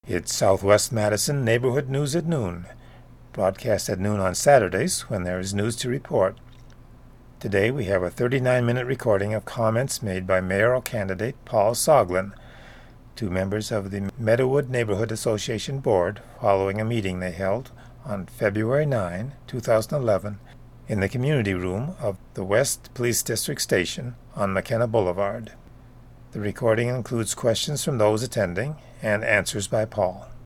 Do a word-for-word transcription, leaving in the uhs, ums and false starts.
It's Southwest Madison Neighborhood News at Noon, broadcast at noon on Saturdays when there is news to report. Today we have a thirty-nine minute recording of comments made by mayoral candidate Paul Soglin to members of the Meadowood Neighborhood Association Board following a meeting they held on February ninth, two thousand eleven in the community room of the West Police District Station on McKenna Boulevard. The recording includes questions from those attending and answers by Paul.